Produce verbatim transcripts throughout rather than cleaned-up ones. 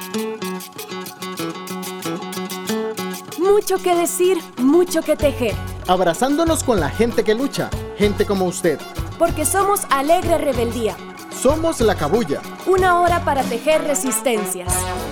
Mucho que decir, mucho que tejer. Abrazándonos con la gente que lucha, gente como usted. Porque somos Alegre Rebeldía. Somos La Cabuya. Una hora para tejer resistencias.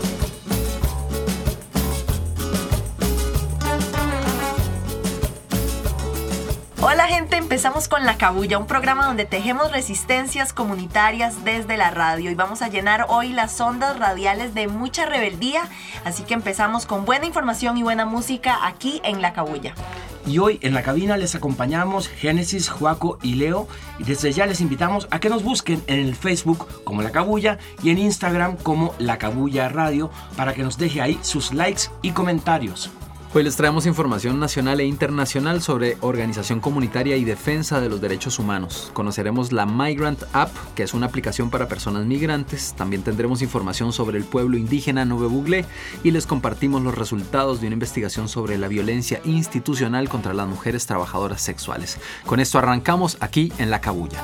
Hola gente, empezamos con La Cabuya, un programa donde tejemos resistencias comunitarias desde la radio y vamos a llenar hoy las ondas radiales de mucha rebeldía, así que empezamos con buena información y buena música aquí en La Cabuya. Y hoy en la cabina les acompañamos Génesis, Joaco y Leo, y desde ya les invitamos a que nos busquen en el Facebook como La Cabuya y en Instagram como La Cabuya Radio para que nos deje ahí sus likes y comentarios. Hoy les traemos información nacional e internacional sobre organización comunitaria y defensa de los derechos humanos. Conoceremos la Migrant App, que es una aplicación para personas migrantes. También tendremos información sobre el pueblo indígena Nube Buglé y les compartimos los resultados de una investigación sobre la violencia institucional contra las mujeres trabajadoras sexuales. Con esto arrancamos aquí en La Cabuya.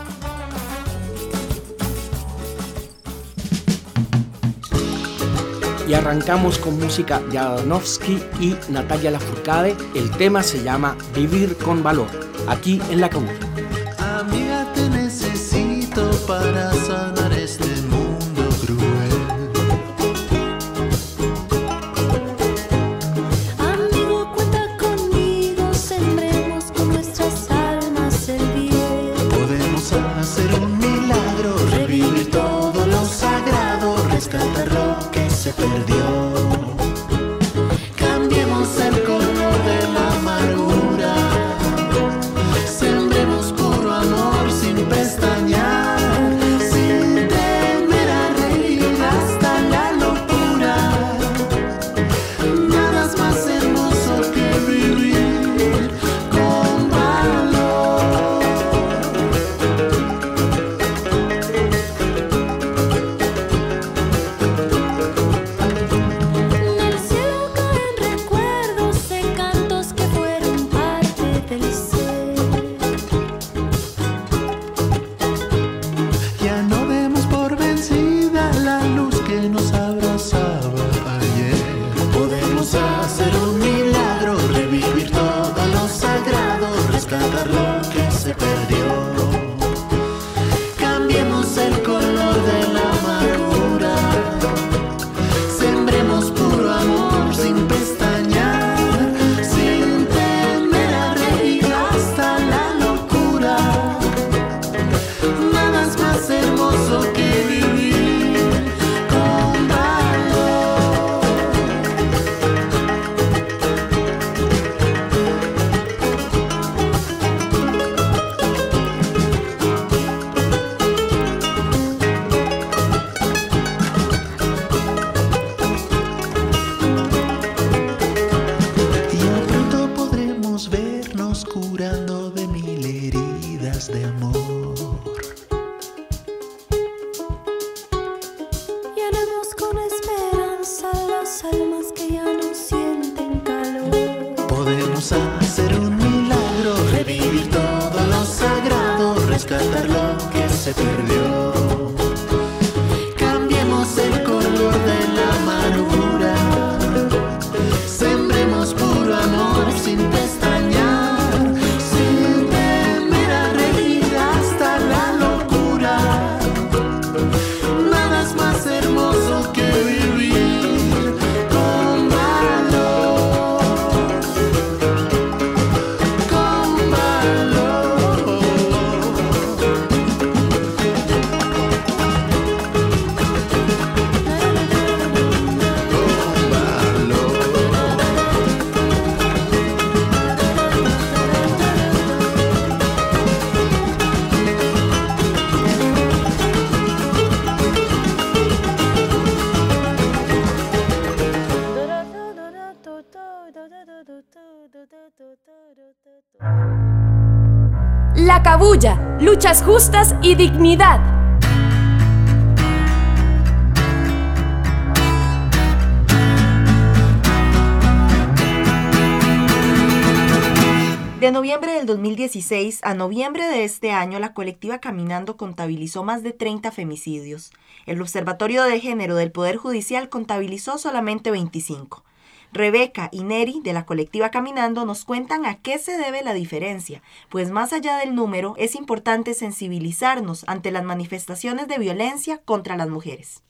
Y arrancamos con música de Adonovsky y Natalia Lafourcade. El tema se llama Vivir con Valor, aquí en La Cabuya. Amiga, te necesito para sanar este mundo cruel. Amigo, cuenta conmigo, sembremos con nuestras almas el bien. Podemos hacer un milagro, revivir todo lo sagrado, rescatar lo que se perdió. Cambiemos el color de la amargura, sembremos puro amor sin pestañear, sin temer a reír hasta la locura. Nada es más hermoso que vivir con valor. Del cielo caen recuerdos de cantos que fueron parte del ser. Ya no demos por vencida la luz que nos abrazaba ayer. Podemos hacer un milagro, revivir todo lo sagrado, rescatar lo que se perdió. Cambiemos el color de la amargura, sembremos puro amor sin pestañear, sin temer a reír hasta la locura. Nada es más hermoso que vivir con valor. Ya pronto podremos vernos curando de mil heridas de amor. Llenemos con esperanza las almas que ya no sienten calor. Podemos hacer un milagro, revivir todo lo sagrado, rescatar lo que se perdió. Cambiemos el color de la amargura, sembremos puro amor sin pestañear, sin temer a reír hasta la locura. Nada es más hermoso que vivir con valor, con valor. La Cabuya, luchas justas y dignidad. De noviembre del dos mil dieciséis a noviembre de este año, la colectiva Caminando contabilizó más de treinta femicidios. El Observatorio de Género del Poder Judicial contabilizó solamente veinticinco. Rebeca y Neri, de la colectiva Caminando, nos cuentan a qué se debe la diferencia, pues más allá del número, es importante sensibilizarnos ante las manifestaciones de violencia contra las mujeres.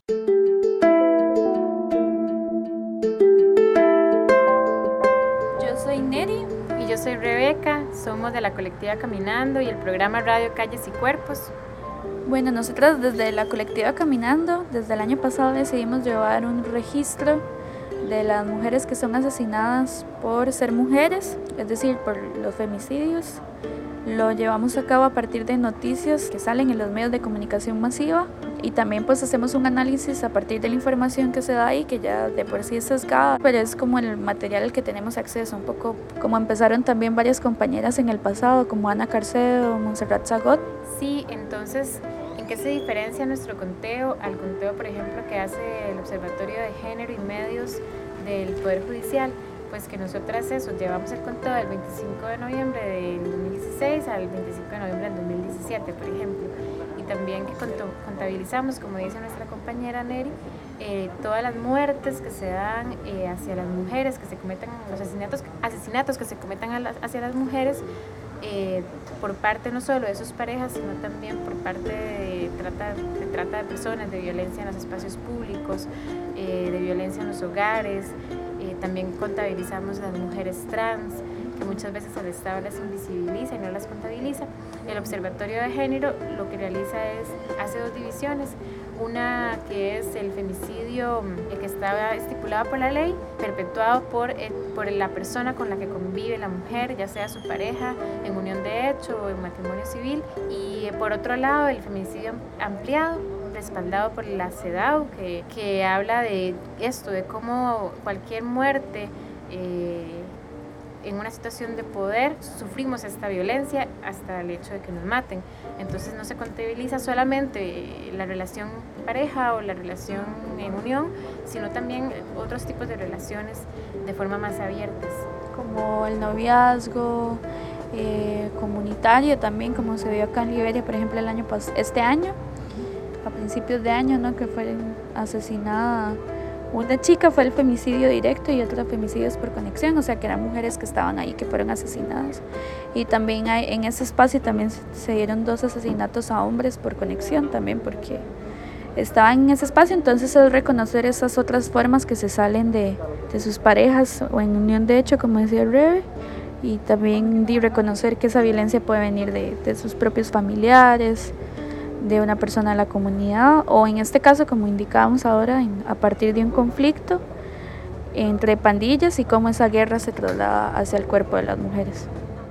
Yo soy Neri. Y yo soy Rebeca, somos de la colectiva Caminando y el programa Radio Calles y Cuerpos. Bueno, nosotros desde la colectiva Caminando, desde el año pasado decidimos llevar un registro de las mujeres que son asesinadas por ser mujeres, es decir, por los femicidios. Lo llevamos a cabo a partir de noticias que salen en los medios de comunicación masiva y también pues hacemos un análisis a partir de la información que se da ahí, que ya de por sí es sesgada, pero es como el material al que tenemos acceso, un poco como empezaron también varias compañeras en el pasado, como Ana Carcedo, Montserrat Zagot. Sí, entonces, ¿en qué se diferencia nuestro conteo al conteo, por ejemplo, que hace el Observatorio de Género y Medios del Poder Judicial? Pues que nosotras eso, llevamos el conteo del veinticinco de noviembre del dos mil dieciséis al veinticinco de noviembre del dos mil diecisiete, por ejemplo. Y también que contabilizamos, como dice nuestra compañera Neri, eh, todas las muertes que se dan eh, hacia las mujeres, que se cometen, los asesinatos, asesinatos que se cometan a las, hacia las mujeres, eh, por parte no solo de sus parejas, sino también por parte de trata de, trata de personas, de violencia en los espacios públicos, eh, de violencia en los hogares. Eh, también contabilizamos a las mujeres trans, que muchas veces el Estado las invisibiliza y no las contabiliza. El Observatorio de Género lo que realiza es, hace dos divisiones, una que es el femicidio eh, que estaba estipulado por la ley, perpetuado por, eh, por la persona con la que convive la mujer, ya sea su pareja, en unión de hecho o en matrimonio civil, y eh, por otro lado el femicidio ampliado, respaldado por la CEDAW, que, que habla de esto, de cómo cualquier muerte eh, en una situación de poder sufrimos esta violencia hasta el hecho de que nos maten. Entonces no se contabiliza solamente la relación pareja o la relación en unión, sino también otros tipos de relaciones de forma más abiertas. Como el noviazgo eh, comunitario también, como se vio acá en Liberia, por ejemplo, el año pas- este año. A principios de año, ¿no? Que fue asesinada una chica, fue el femicidio directo y otro femicidios por conexión, o sea que eran mujeres que estaban ahí que fueron asesinadas. Y también hay, en ese espacio también se dieron dos asesinatos a hombres por conexión también, porque estaban en ese espacio. Entonces es reconocer esas otras formas que se salen de, de sus parejas o en unión de hecho, como decía Rebe, y también de reconocer que esa violencia puede venir de, de sus propios familiares, de una persona de la comunidad, o en este caso, como indicábamos ahora, en, a partir de un conflicto entre pandillas y cómo esa guerra se traslada hacia el cuerpo de las mujeres.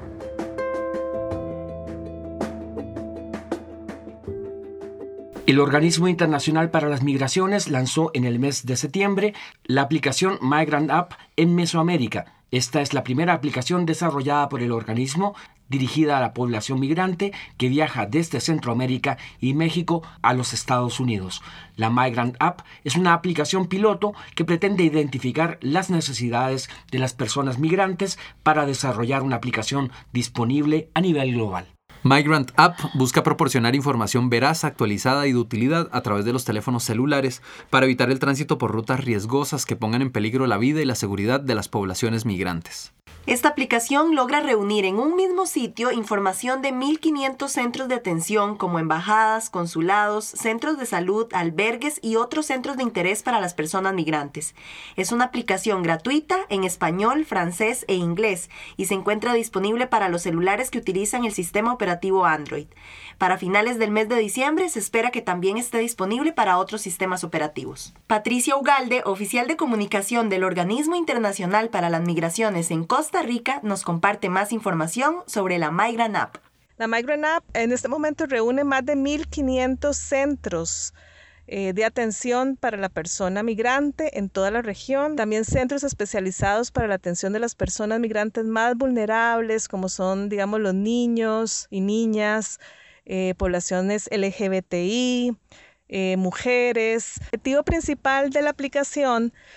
El Organismo Internacional para las Migraciones lanzó en el mes de septiembre la aplicación Migrant App en Mesoamérica. Esta es la primera aplicación desarrollada por el organismo dirigida a la población migrante que viaja desde Centroamérica y México a los Estados Unidos. La Migrant App es una aplicación piloto que pretende identificar las necesidades de las personas migrantes para desarrollar una aplicación disponible a nivel global. Migrant App busca proporcionar información veraz, actualizada y de utilidad a través de los teléfonos celulares para evitar el tránsito por rutas riesgosas que pongan en peligro la vida y la seguridad de las poblaciones migrantes. Esta aplicación logra reunir en un mismo sitio información de mil quinientos centros de atención como embajadas, consulados, centros de salud, albergues y otros centros de interés para las personas migrantes. Es una aplicación gratuita en español, francés e inglés y se encuentra disponible para los celulares que utilizan el sistema operativo Android. Para finales del mes de diciembre se espera que también esté disponible para otros sistemas operativos. Patricia Ugalde, oficial de comunicación del Organismo Internacional para las Migraciones en Costa Rica, nos comparte más información sobre la Migrant App. La Migrant App en este momento reúne más de mil quinientos centros eh, de atención para la persona migrante en toda la región. También centros especializados para la atención de las personas migrantes más vulnerables, como son, digamos, los niños y niñas, eh, poblaciones L G B T I, eh, mujeres. El objetivo principal de la aplicación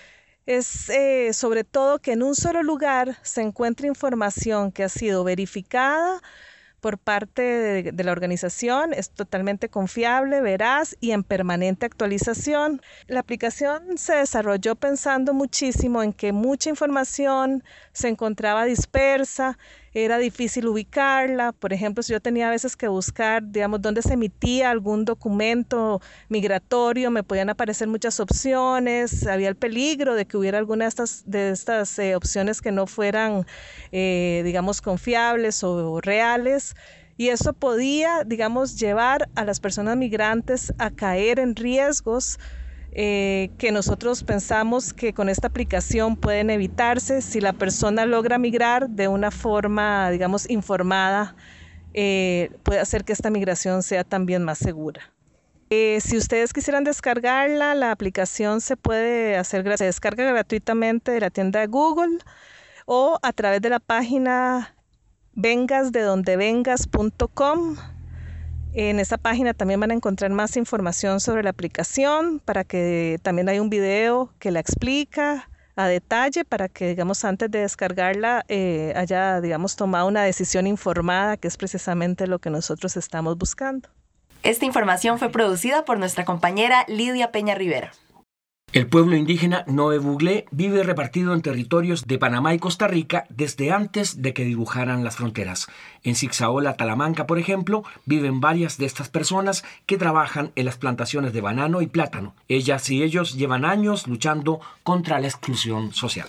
es eh, sobre todo que en un solo lugar se encuentre información que ha sido verificada por parte de, de la organización, es totalmente confiable, veraz y en permanente actualización. La aplicación se desarrolló pensando muchísimo en que mucha información se encontraba dispersa, era difícil ubicarla. Por ejemplo, si yo tenía a veces que buscar, digamos, dónde se emitía algún documento migratorio, me podían aparecer muchas opciones, había el peligro de que hubiera alguna de estas, de estas eh, opciones que no fueran, eh, digamos, confiables o, o reales. Y eso podía, digamos, llevar a las personas migrantes a caer en riesgos Eh, que nosotros pensamos que con esta aplicación pueden evitarse si la persona logra migrar de una forma, digamos, informada, eh, puede hacer que esta migración sea también más segura. Eh, si ustedes quisieran descargarla, la aplicación se puede hacer, se descarga gratuitamente de la tienda de Google o a través de la página vengas de donde vengas punto com. En esa página también van a encontrar más información sobre la aplicación, para que también hay un video que la explica a detalle, para que, digamos, antes de descargarla eh, haya, digamos, tomado una decisión informada, que es precisamente lo que nosotros estamos buscando. Esta información fue producida por nuestra compañera Lidia Peña Rivera. El pueblo indígena Nove Buglé vive repartido en territorios de Panamá y Costa Rica desde antes de que dibujaran las fronteras. En Zigzaola, Talamanca, por ejemplo, viven varias de estas personas que trabajan en las plantaciones de banano y plátano. Ellas y ellos llevan años luchando contra la exclusión social.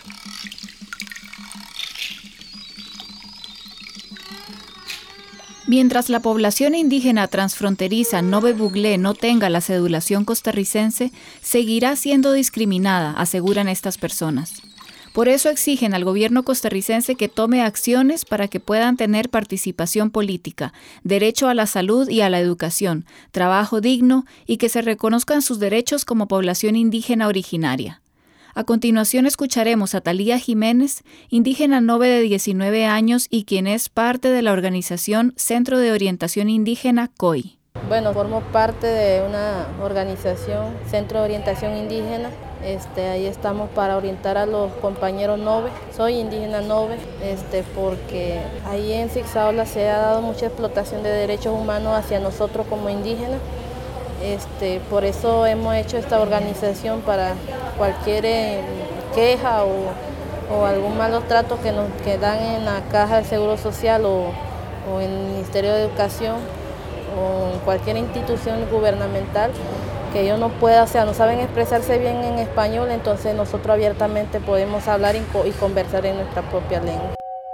Mientras la población indígena transfronteriza Nove Buglé no tenga la cedulación costarricense, seguirá siendo discriminada, aseguran estas personas. Por eso exigen al gobierno costarricense que tome acciones para que puedan tener participación política, derecho a la salud y a la educación, trabajo digno y que se reconozcan sus derechos como población indígena originaria. A continuación escucharemos a Talía Jiménez, indígena Nove de diecinueve años y quien es parte de la organización Centro de Orientación Indígena C O I. Bueno, formo parte de una organización, Centro de Orientación Indígena. Este, ahí estamos para orientar a los compañeros Nove. Soy indígena Nove, este, porque ahí en Zigzaola se ha dado mucha explotación de derechos humanos hacia nosotros como indígenas. Este, por eso hemos hecho esta organización para cualquier eh, queja o, o algún malos trato que nos que dan en la Caja de Seguro Social o, o en el Ministerio de Educación o en cualquier institución gubernamental, que ellos no puedan, o sea, no saben expresarse bien en español, entonces nosotros abiertamente podemos hablar y, y conversar en nuestra propia lengua.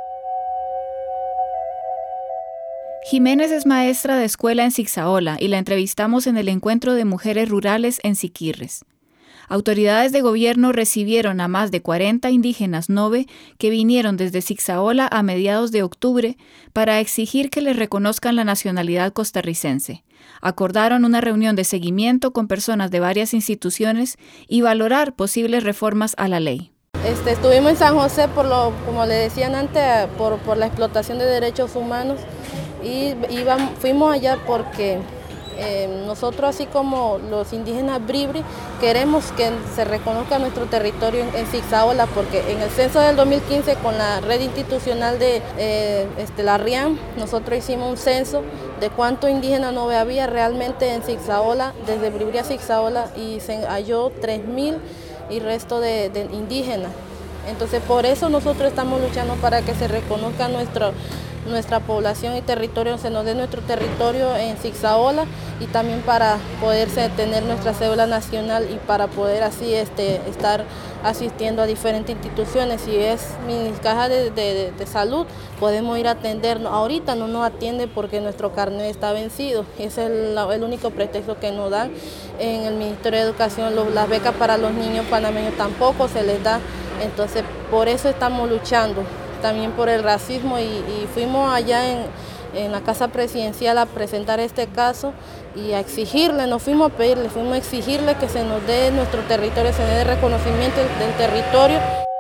Jiménez es maestra de escuela en Zigzaola y la entrevistamos en el encuentro de mujeres rurales en Siquirres. Autoridades de gobierno recibieron a más de cuarenta indígenas Nove que vinieron desde Zigzaola a mediados de octubre para exigir que les reconozcan la nacionalidad costarricense. Acordaron una reunión de seguimiento con personas de varias instituciones y valorar posibles reformas a la ley. Este, estuvimos en San José, por lo, como le decían antes, por, por la explotación de derechos humanos. Y íbamos, fuimos allá porque eh, nosotros, así como los indígenas Bribri, queremos que se reconozca nuestro territorio en, en Zigzaola, porque en el censo del dos mil quince con la red institucional de eh, este, la RIAM, nosotros hicimos un censo de cuánto indígena Nove había realmente en Zigzaola, desde Bribri a Zigzaola, y se halló tres mil y resto de, de indígenas. Entonces por eso nosotros estamos luchando para que se reconozca nuestro nuestra población y territorio, se nos dé nuestro territorio en Zigzaola, y también para poderse tener nuestra cédula nacional y para poder así este, estar asistiendo a diferentes instituciones. Si es mi caja de, de, de salud, podemos ir a atendernos. Ahorita no nos atiende porque nuestro carnet está vencido. Ese es el, el único pretexto que nos dan. En el Ministerio de Educación, los, las becas para los niños panameños tampoco se les da. Entonces, por eso estamos luchando. También por el racismo, y, y fuimos allá en, en la Casa Presidencial a presentar este caso y a exigirle, no fuimos a pedirle, fuimos a exigirle que se nos dé nuestro territorio, se nos dé reconocimiento del territorio.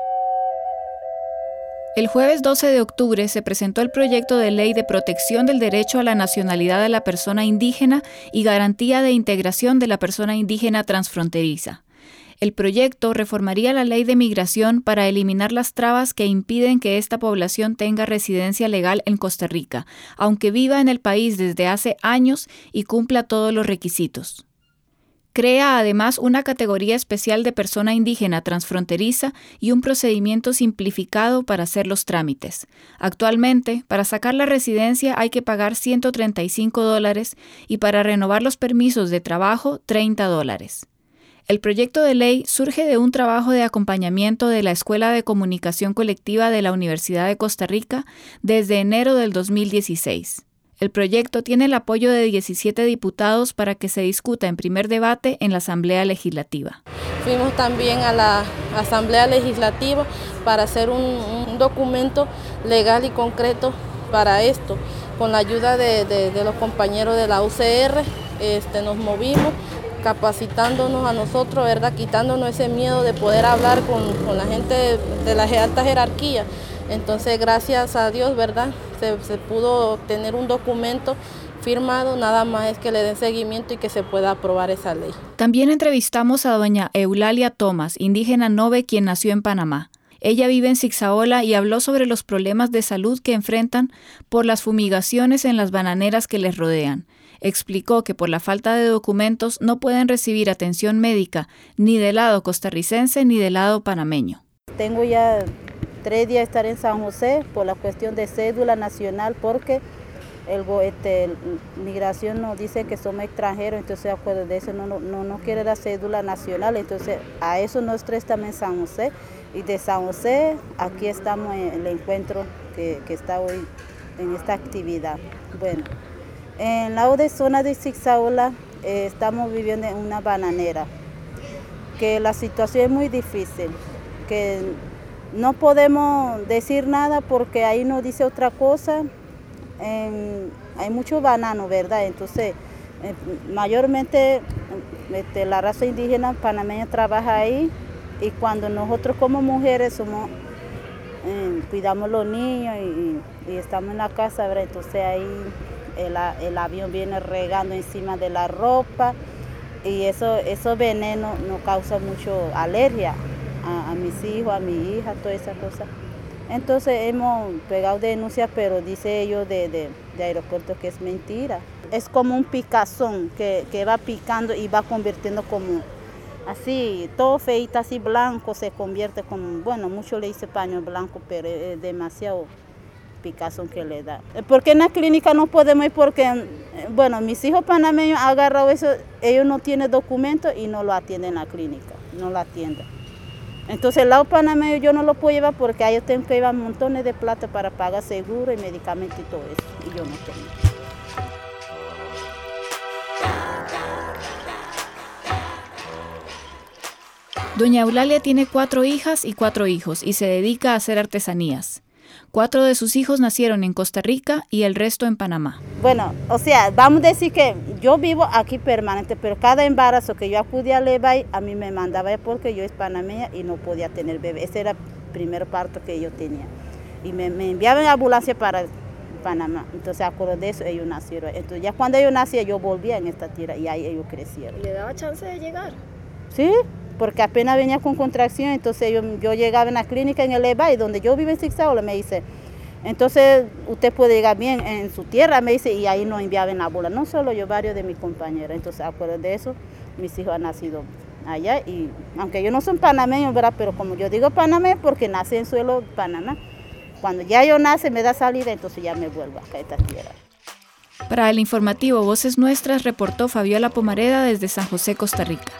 El jueves doce de octubre se presentó el proyecto de ley de protección del derecho a la nacionalidad de la persona indígena y garantía de integración de la persona indígena transfronteriza. El proyecto reformaría la ley de migración para eliminar las trabas que impiden que esta población tenga residencia legal en Costa Rica, aunque viva en el país desde hace años y cumpla todos los requisitos. Crea además una categoría especial de persona indígena transfronteriza y un procedimiento simplificado para hacer los trámites. Actualmente, para sacar la residencia hay que pagar ciento treinta y cinco dólares y para renovar los permisos de trabajo treinta dólares. El proyecto de ley surge de un trabajo de acompañamiento de la Escuela de Comunicación Colectiva de la Universidad de Costa Rica desde enero del dos mil dieciséis. El proyecto tiene el apoyo de diecisiete diputados para que se discuta en primer debate en la Asamblea Legislativa. Fuimos también a la Asamblea Legislativa para hacer un, un documento legal y concreto para esto. Con la ayuda de, de, de los compañeros de la U C R, este, nos movimos, capacitándonos a nosotros, ¿verdad? Quitándonos ese miedo de poder hablar con, con la gente de, de la alta jerarquía. Entonces, gracias a Dios, ¿verdad? Se, se pudo tener un documento firmado, nada más es que le den seguimiento y que se pueda aprobar esa ley. También entrevistamos a doña Eulalia Thomas, indígena Nobe, quien nació en Panamá. Ella vive en Zixaola y habló sobre los problemas de salud que enfrentan por las fumigaciones en las bananeras que les rodean. Explicó que por la falta de documentos no pueden recibir atención médica ni del lado costarricense ni del lado panameño. Tengo ya tres días de estar en San José por la cuestión de cédula nacional porque el, este, el, migración nos dice que somos extranjeros, entonces de acuerdo de eso no, no, no quiere la cédula nacional, entonces a eso nosotros estamos en San José y de San José aquí estamos en el encuentro que, que está hoy en esta actividad. Bueno, en la de zona de Zixaola eh, estamos viviendo en una bananera, que la situación es muy difícil, que no podemos decir nada porque ahí nos dice otra cosa. Eh, hay mucho banano, ¿verdad? Entonces, eh, mayormente este, la raza indígena panameña trabaja ahí y cuando nosotros como mujeres somos, eh, cuidamos los niños y, y estamos en la casa, ¿verdad? Entonces ahí el, el avión viene regando encima de la ropa y eso, esos venenos nos causan mucho alergia. A, a mis hijos, a mi hija, toda esa cosa. Entonces hemos pegado denuncias, pero dice ellos de, de, de aeropuerto que es mentira. Es como un picazón que, que va picando y va convirtiendo como así, todo feito, así blanco, se convierte como, bueno, mucho le dice paño blanco, pero es demasiado picazón que le da. Porque en la clínica no podemos ir porque, bueno, mis hijos panameños han agarrado eso, ellos no tienen documentos y no lo atienden en la clínica, no lo atienden. Entonces el lado panameño yo no lo puedo llevar porque ellos tengo que llevar montones de plata para pagar seguro y medicamentos y todo eso, y yo no tengo. Doña Eulalia tiene cuatro hijas y cuatro hijos y se dedica a hacer artesanías. Cuatro de sus hijos nacieron en Costa Rica y el resto en Panamá. Bueno, o sea, vamos a decir que yo vivo aquí permanente, pero cada embarazo que yo acudía al Lebay, a mí me mandaba porque yo es panameña y no podía tener bebé. Ese era el primer parto que yo tenía. Y me, me enviaban en ambulancia para Panamá. Entonces, acuerdo de eso, ellos nacieron. Entonces, ya cuando ellos nacían, yo volvía en esta tierra y ahí ellos crecieron. ¿Y le daba chance de llegar? Sí, porque apenas venía con contracción, entonces yo, yo llegaba en la clínica en el Lebay, donde yo vivo en Zixaola, me dice, entonces usted puede llegar bien en su tierra, me dice, y ahí nos enviaban la bola, no solo yo, varios de mis compañeros. Entonces, acuerdo de eso, mis hijos han nacido allá, y aunque ellos no son panameños, ¿verdad? Pero como yo digo panameño, porque nací en suelo Panamá, cuando ya yo nace, me da salida, entonces ya me vuelvo acá a esta tierra. Para el informativo Voces Nuestras, reportó Fabiola Pomareda desde San José, Costa Rica.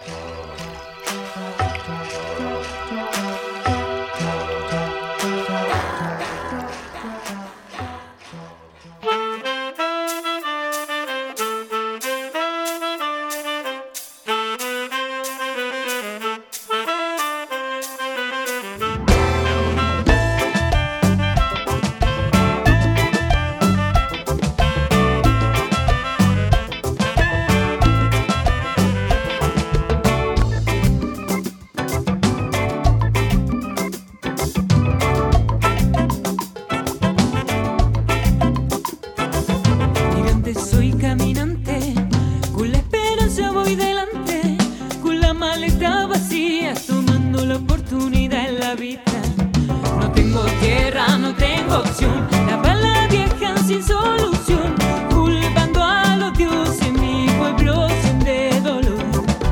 habitan. No tengo tierra, no tengo opción. La bala vieja sin solución, culpando a los dioses, mi pueblo siente dolor.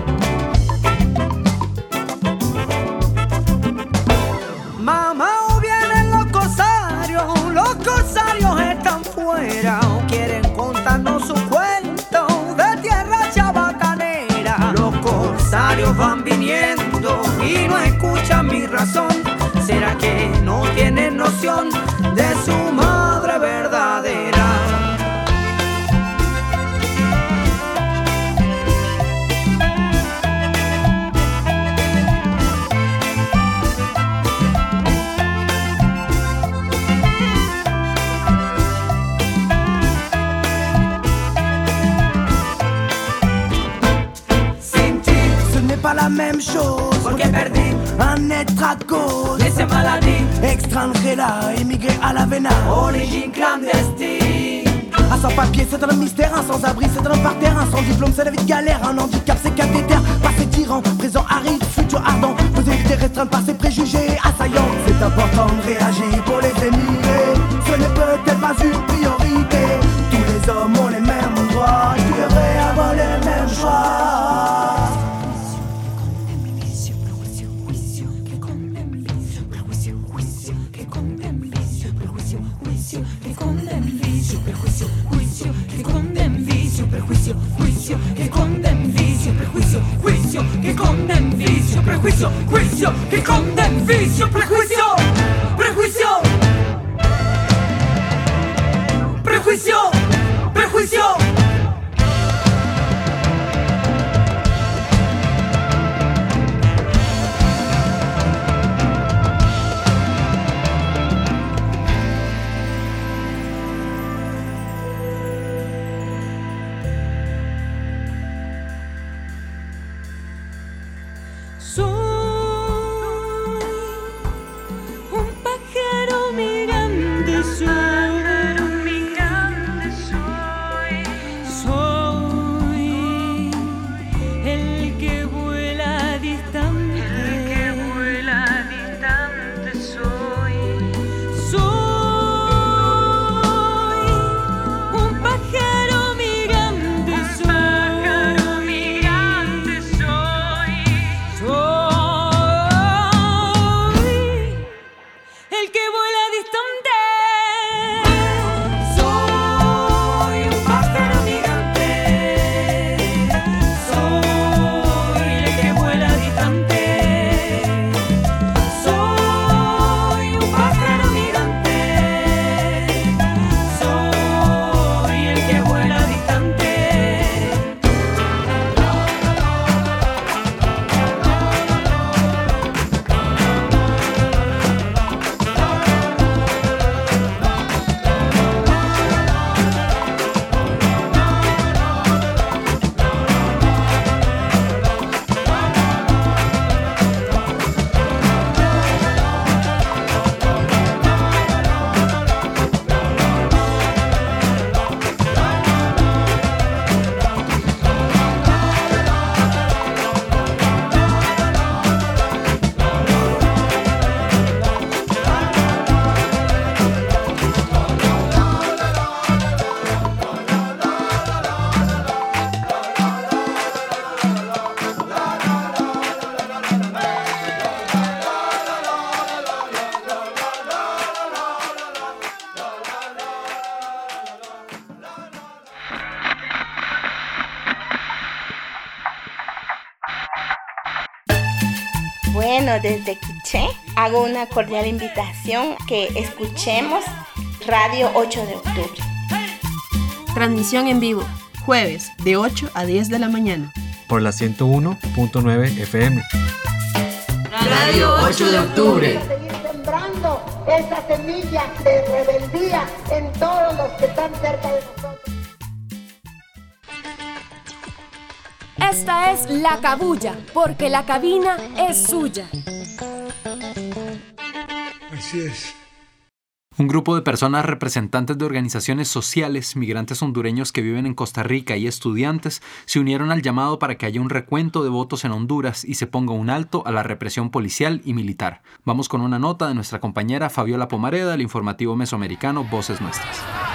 Mamá, vienen los corsarios, los corsarios están fuera, quieren contarnos su cuento de tierra chabacanera. Los corsarios van viniendo y no escuchan mi razón. ¿Será que no tienen noción de su madre verdadera? Sin ti, ce n'est pas la même chose. Porque perdí un être à cause de ces maladies. Extranjera, émigré à la vena, origine clandestine. Un sans-papier, c'est un mystère, un sans-abri, c'est un parterre, un sans diplôme, c'est la vie de galère, un handicap, c'est cathéter, passé tyran, présent aride, futur ardent, vous évitez restreint par ses préjugés assaillants. C'est important de réagir pour les émigrés, ce n'est peut-être pas une priorité. Tous les hommes ont les mêmes droits, tu devrais avoir les mêmes choix. Que conden vicio, prejuicio, juicio, que conden vicio, prejuicio, juicio, que conden vicio, prejuicio, juicio, que conden vicio, prejuicio, juicio, que conden vicio, prejuicio, prejuicio, prejuicio, prejuicio. Bueno, desde Quiché hago una cordial invitación que escuchemos Radio ocho de octubre. Transmisión en vivo, jueves de ocho a diez de la mañana. Por la ciento uno punto nueve F M. Radio ocho de octubre. Seguir sembrando esa semilla de rebeldía en todos los que están cerca de nosotros. Esta es La Cabulla, porque la cabina es suya. Así es. Un grupo de personas representantes de organizaciones sociales, migrantes hondureños que viven en Costa Rica y estudiantes se unieron al llamado para que haya un recuento de votos en Honduras y se ponga un alto a la represión policial y militar. Vamos con una nota de nuestra compañera Fabiola Pomareda del informativo mesoamericano Voces Nuestras.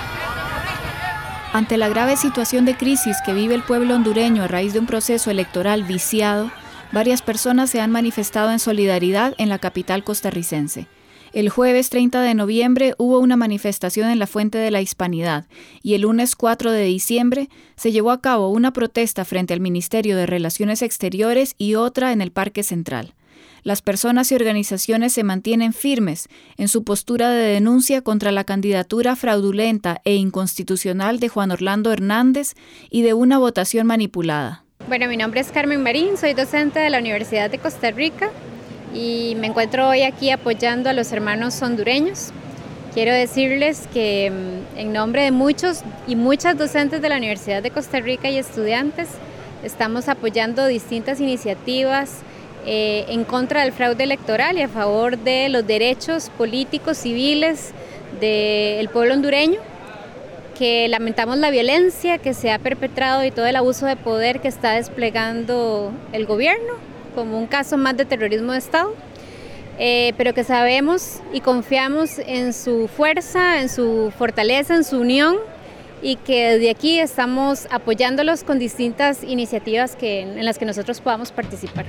Ante la grave situación de crisis que vive el pueblo hondureño a raíz de un proceso electoral viciado, varias personas se han manifestado en solidaridad en la capital costarricense. El jueves treinta de noviembre hubo una manifestación en la Fuente de la Hispanidad y el lunes cuatro de diciembre se llevó a cabo una protesta frente al Ministerio de Relaciones Exteriores y otra en el Parque Central. Las personas y organizaciones se mantienen firmes en su postura de denuncia contra la candidatura fraudulenta e inconstitucional de Juan Orlando Hernández y de una votación manipulada. Bueno, mi nombre es Carmen Marín, soy docente de la Universidad de Costa Rica y me encuentro hoy aquí apoyando a los hermanos hondureños. Quiero decirles que en nombre de muchos y muchas docentes de la Universidad de Costa Rica y estudiantes estamos apoyando distintas iniciativas eh, en contra del fraude electoral y a favor de los derechos políticos, civiles del pueblo hondureño, que lamentamos la violencia que se ha perpetrado y todo el abuso de poder que está desplegando el gobierno como un caso más de terrorismo de Estado, eh, pero que sabemos y confiamos en su fuerza, en su fortaleza, en su unión y que desde aquí estamos apoyándolos con distintas iniciativas que, en las que nosotros podamos participar.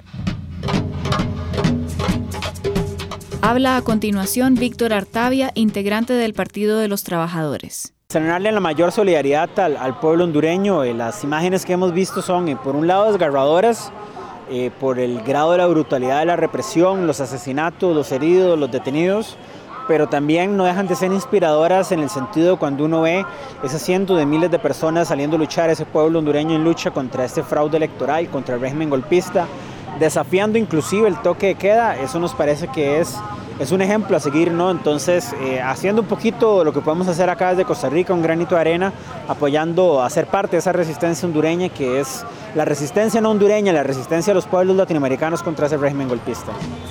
Habla a continuación Víctor Artavia, integrante del Partido de los Trabajadores. Externarle la mayor solidaridad al, al pueblo hondureño. Eh, las imágenes que hemos visto son, eh, por un lado, desgarradoras, Eh, por el grado de la brutalidad de la represión, los asesinatos, los heridos, los detenidos, pero también no dejan de ser inspiradoras en el sentido de cuando uno ve esos cientos de miles de personas saliendo a luchar, ese pueblo hondureño en lucha contra este fraude electoral, contra el régimen golpista, desafiando inclusive el toque de queda. Eso nos parece que es, es un ejemplo a seguir, ¿no? Entonces, eh, haciendo un poquito lo que podemos hacer acá desde Costa Rica, un granito de arena, apoyando a ser parte de esa resistencia hondureña que es la resistencia no hondureña, la resistencia de los pueblos latinoamericanos contra ese régimen golpista.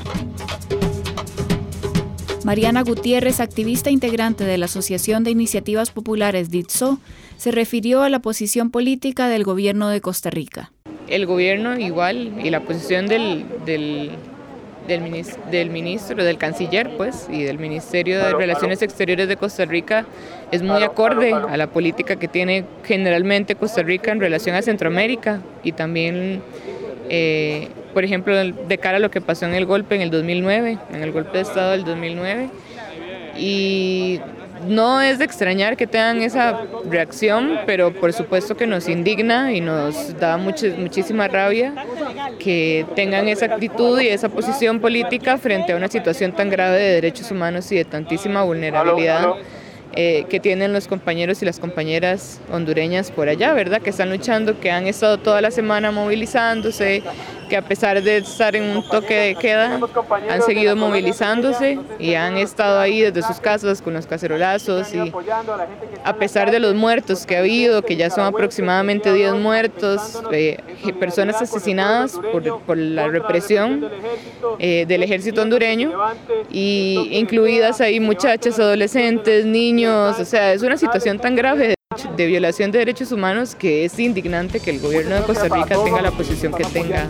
Mariana Gutiérrez, activista integrante de la Asociación de Iniciativas Populares D I T S O, se refirió a la posición política del gobierno de Costa Rica. El gobierno igual y la posición del, del, del, ministro, del ministro, del canciller pues, y del Ministerio de Relaciones Exteriores de Costa Rica es muy acorde a la política que tiene generalmente Costa Rica en relación a Centroamérica y también, eh, por ejemplo, de cara a lo que pasó en el golpe en el dos mil nueve, en el golpe de Estado del dos mil nueve. Y no es de extrañar que tengan esa reacción, pero por supuesto que nos indigna y nos da much, muchísima rabia que tengan esa actitud y esa posición política frente a una situación tan grave de derechos humanos y de tantísima vulnerabilidad eh, que tienen los compañeros y las compañeras hondureñas por allá, ¿verdad? Que están luchando, que han estado toda la semana movilizándose, que a pesar de estar en un toque de queda, han seguido movilizándose y han estado ahí desde sus casas con los cacerolazos y a pesar de los muertos que ha habido, que ya son aproximadamente diez muertos, eh, personas asesinadas por, por la represión eh, del ejército hondureño y incluidas ahí muchachas, adolescentes, niños, o sea, es una situación tan grave de de violación de derechos humanos que es indignante que el gobierno de Costa Rica tenga la posición que tenga.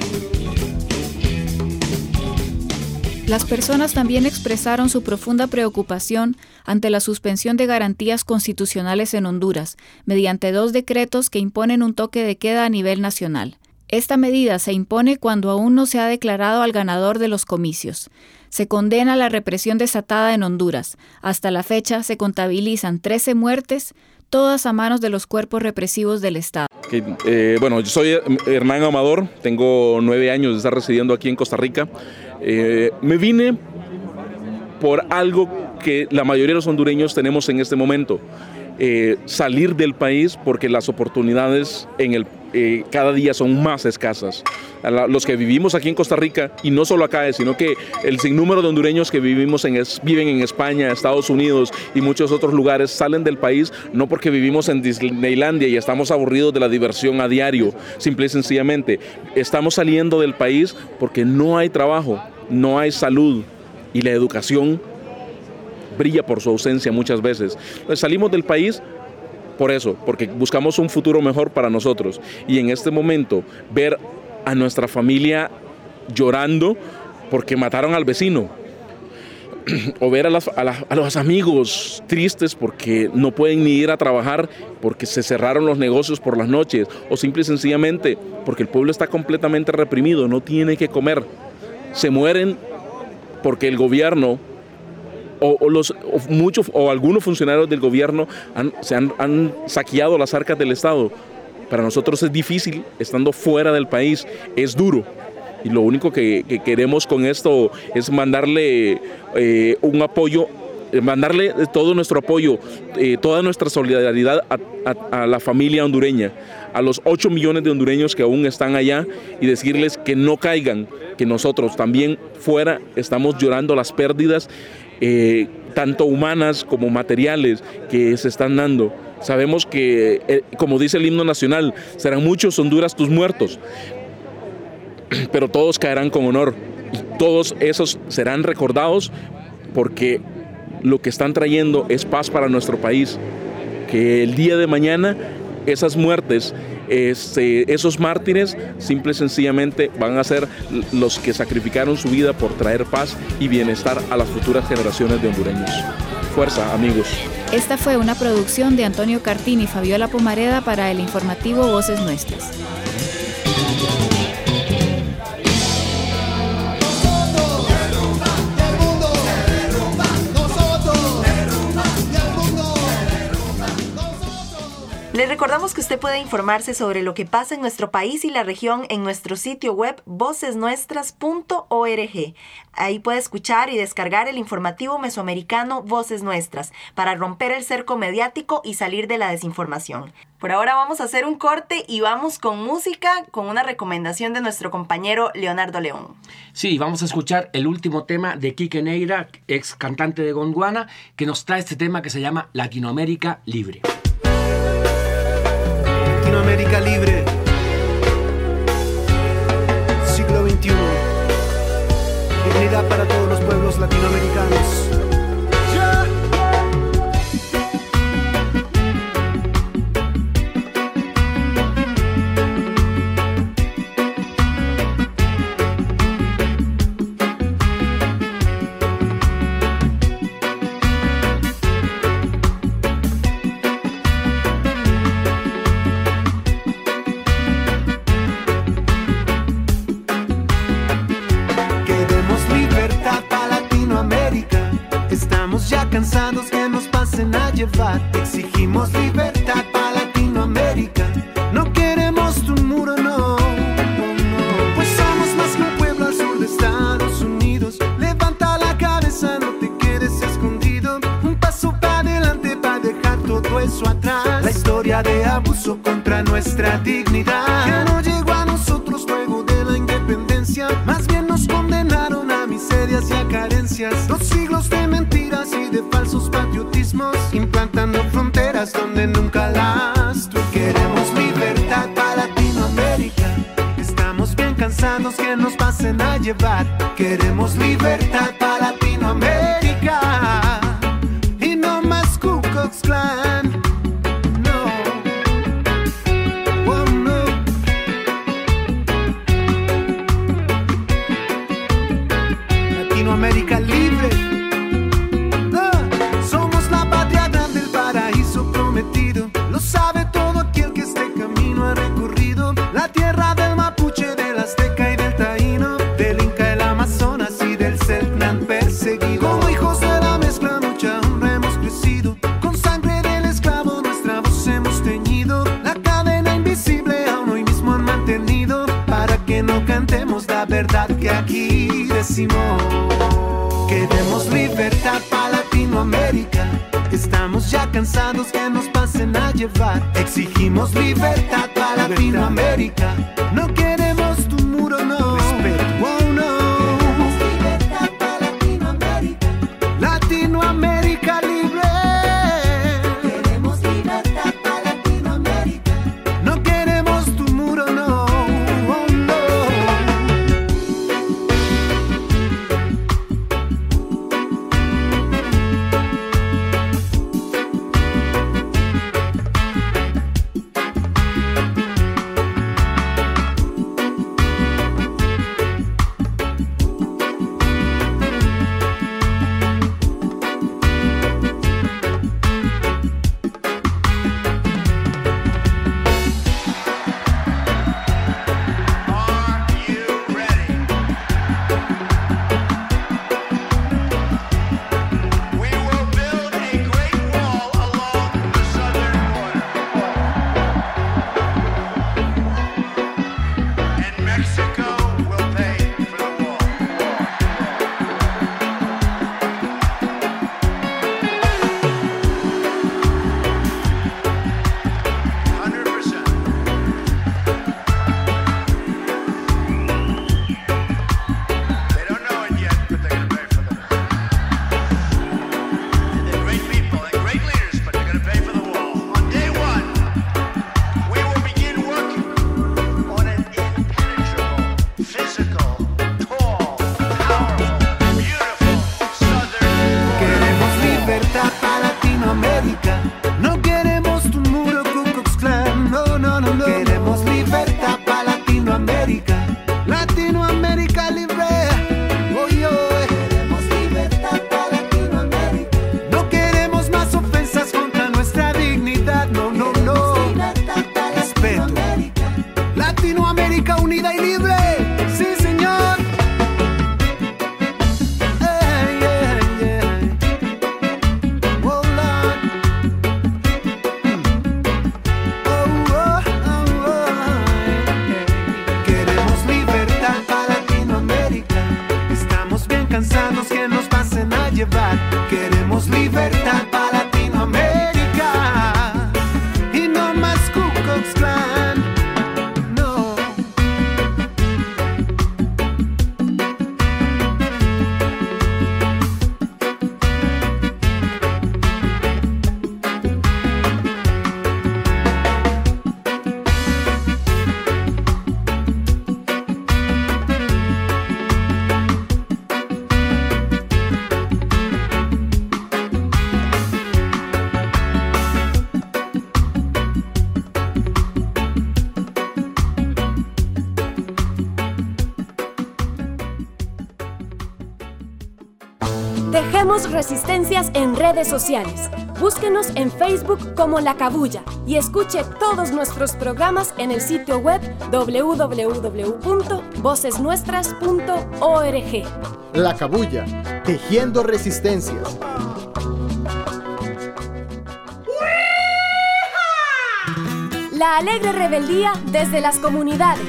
Las personas también expresaron su profunda preocupación ante la suspensión de garantías constitucionales en Honduras, mediante dos decretos que imponen un toque de queda a nivel nacional. Esta medida se impone cuando aún no se ha declarado al ganador de los comicios. Se condena la represión desatada en Honduras. Hasta la fecha se contabilizan trece muertes, todas a manos de los cuerpos represivos del Estado. Okay, eh, bueno, yo soy Hernán Amador, tengo nueve años de estar residiendo aquí en Costa Rica. Eh, me vine por algo que la mayoría de los hondureños tenemos en este momento, eh, salir del país porque las oportunidades en el Eh, cada día son más escasas. Los que vivimos aquí en Costa Rica, y no solo acá, sino que el sinnúmero de hondureños que vivimos en, viven en España, Estados Unidos y muchos otros lugares, salen del país no porque vivimos en Disneylandia y estamos aburridos de la diversión a diario, simple y sencillamente. Estamos saliendo del país porque no hay trabajo, no hay salud y la educación brilla por su ausencia muchas veces. Entonces, salimos del país por eso, porque buscamos un futuro mejor para nosotros. Y en este momento, ver a nuestra familia llorando porque mataron al vecino, o ver a, las, a, la, a los amigos tristes porque no pueden ni ir a trabajar porque se cerraron los negocios por las noches, o simple y sencillamente porque el pueblo está completamente reprimido, no tiene que comer, se mueren porque el gobierno o, o, los, o muchos o algunos funcionarios del gobierno han, se han, han saqueado las arcas del Estado. Para nosotros es difícil, estando fuera del país, es duro. Y lo único que, que queremos con esto es mandarle eh, un apoyo, eh, mandarle todo nuestro apoyo, eh, toda nuestra solidaridad a, a, a la familia hondureña, a los ocho millones de hondureños que aún están allá, y decirles que no caigan, que nosotros también fuera estamos llorando las pérdidas, eh, tanto humanas como materiales, que se están dando. Sabemos que, eh, como dice el himno nacional, serán muchos, Honduras, tus muertos, pero todos caerán con honor, y todos esos serán recordados porque lo que están trayendo es paz para nuestro país. Que el día de mañana esas muertes, este, esos mártires, simple y sencillamente van a ser los que sacrificaron su vida por traer paz y bienestar a las futuras generaciones de hondureños. Fuerza, amigos. Esta fue una producción de Antonio Cartín y Fabiola Pomareda para el informativo Voces Nuestras. Les recordamos que usted puede informarse sobre lo que pasa en nuestro país y la región en nuestro sitio web voces nuestras punto org. Ahí puede escuchar y descargar el informativo mesoamericano Voces Nuestras para romper el cerco mediático y salir de la desinformación. Por ahora vamos a hacer un corte y vamos con música, con una recomendación de nuestro compañero Leonardo León. Sí, vamos a escuchar el último tema de Quique Neira, ex cantante de Gondwana, que nos trae este tema que se llama Latinoamérica Libre. Latinoamérica libre, siglo veintiuno, dignidad para todos los pueblos latinoamericanos. Yeah. Cansados que nos pasen a llevar, exigimos libertad para Latinoamérica. No queremos tu muro, no, no, no. Pues somos más que un pueblo al sur de Estados Unidos. Levanta la cabeza, no te quedes escondido. Un paso para adelante para dejar todo eso atrás. La historia de abuso contra nuestra dignidad, que no llegó a nosotros luego de la independencia. Más bien nos condenaron a miserias y a carencias. Dos siglos de mentiras y de falsos patriotismos, implantando fronteras donde nunca las tuvo. Queremos libertad para Latinoamérica. Estamos bien cansados que nos pasen a llevar. Queremos libertad para Latinoamérica. Y no más Ku Klux Klan. No. Oh, no. Latinoamérica libre. Lo sabe todo aquel que este camino ha recorrido. La tierra del mapuche, del azteca y del taíno, del inca, del amazonas y del Selknam perseguido. Como hijos de la mezcla, mucha honra hemos crecido. Con sangre del esclavo nuestra voz hemos teñido. La cadena invisible aún hoy mismo han mantenido, para que no cantemos la verdad que aquí decimos. Queremos libertad para Latinoamérica. Estamos ya cansados que nos pasen a llevar. Exigimos libertad para Latinoamérica. No queremos tu muro, no. Respeto, oh, no. Queremos libertad para Latinoamérica. Latinoamérica libre. Queremos libertad para Latinoamérica. No queremos tu muro, no. Oh, no. cansados que nos pasen a llevar. Queremos libertad para Latinoamérica y no más Ku Klux Klan. No. Tejemos resistencias en redes sociales. Búsquenos en Facebook como La Cabulla y escuche todos nuestros programas en el sitio web doble u doble u doble u punto voces nuestras punto org. La Cabulla, tejiendo resistencias. La alegre rebeldía desde las comunidades.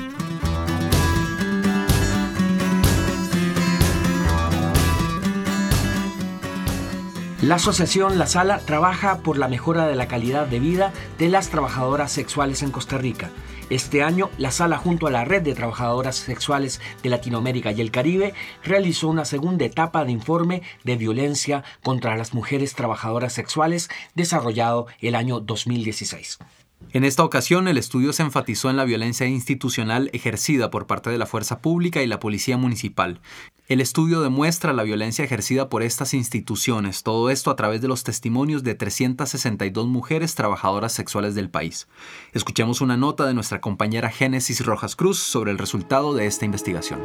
La asociación La Sala trabaja por la mejora de la calidad de vida de las trabajadoras sexuales en Costa Rica. Este año, La Sala, junto a la Red de Trabajadoras Sexuales de Latinoamérica y el Caribe, realizó una segunda etapa de informe de violencia contra las mujeres trabajadoras sexuales desarrollado el año dos mil dieciséis. En esta ocasión, el estudio se enfatizó en la violencia institucional ejercida por parte de la fuerza pública y la policía municipal. El estudio demuestra la violencia ejercida por estas instituciones, todo esto a través de los testimonios de trescientas sesenta y dos mujeres trabajadoras sexuales del país. Escuchemos una nota de nuestra compañera Génesis Rojas Cruz sobre el resultado de esta investigación.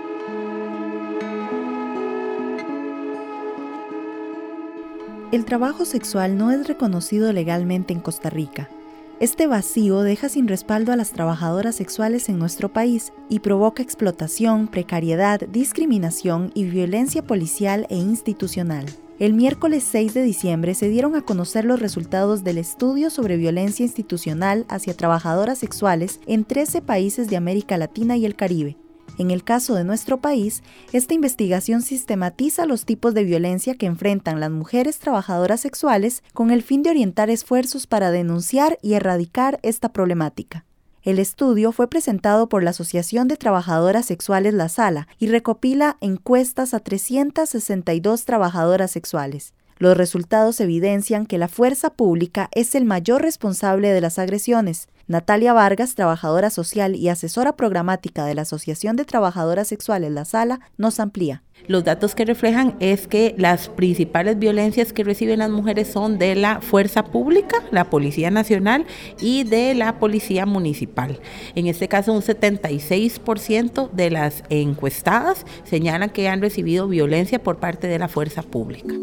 El trabajo sexual no es reconocido legalmente en Costa Rica. Este vacío deja sin respaldo a las trabajadoras sexuales en nuestro país y provoca explotación, precariedad, discriminación y violencia policial e institucional. El miércoles seis de diciembre se dieron a conocer los resultados del estudio sobre violencia institucional hacia trabajadoras sexuales en trece países de América Latina y el Caribe. En el caso de nuestro país, esta investigación sistematiza los tipos de violencia que enfrentan las mujeres trabajadoras sexuales con el fin de orientar esfuerzos para denunciar y erradicar esta problemática. El estudio fue presentado por la Asociación de Trabajadoras Sexuales La Sala y recopila encuestas a trescientas sesenta y dos trabajadoras sexuales. Los resultados evidencian que la fuerza pública es el mayor responsable de las agresiones. Natalia Vargas, trabajadora social y asesora programática de la Asociación de Trabajadoras Sexuales La Sala, nos amplía. Los datos que reflejan es que las principales violencias que reciben las mujeres son de la fuerza pública, la Policía Nacional y de la Policía Municipal. En este caso, un setenta y seis por ciento de las encuestadas señalan que han recibido violencia por parte de la fuerza pública.